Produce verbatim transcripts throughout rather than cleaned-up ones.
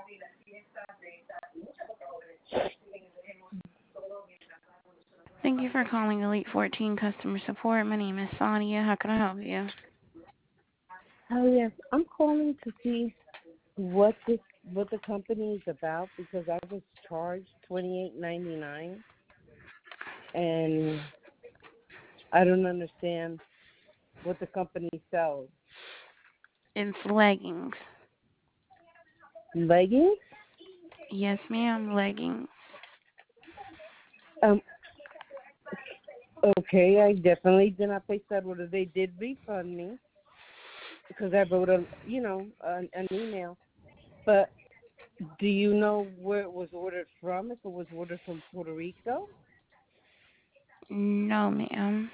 Thank you for calling Elite fourteen Customer Support. My name is Sonia. How can I help you? Oh yes, I'm calling to see what this what the company is about because I was charged twenty eight ninety nine, and I don't understand what the company sells. It's leggings. Leggings? Yes, ma'am, leggings. Um. Okay, I definitely did not place that order. They did refund me because I wrote a you know an, an email, but do you know where it was ordered from? If it was ordered from Puerto Rico? No, ma'am.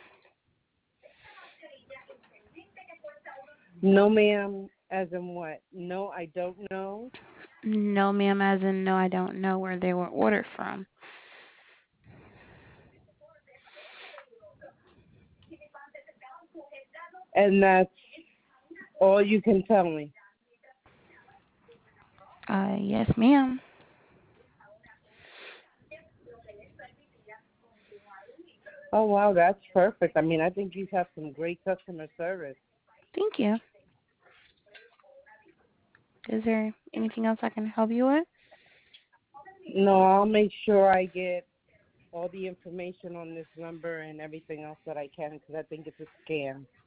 No, ma'am. As in what? No, I don't know. No, ma'am, as in no, I don't know where they were ordered from. And that's all you can tell me. Uh, yes, ma'am. Oh, wow, that's perfect. I mean, I think you have some great customer service. Thank you. Is there anything else I can help you with? No, I'll make sure I get all the information on this number and everything else that I can because I think it's a scam.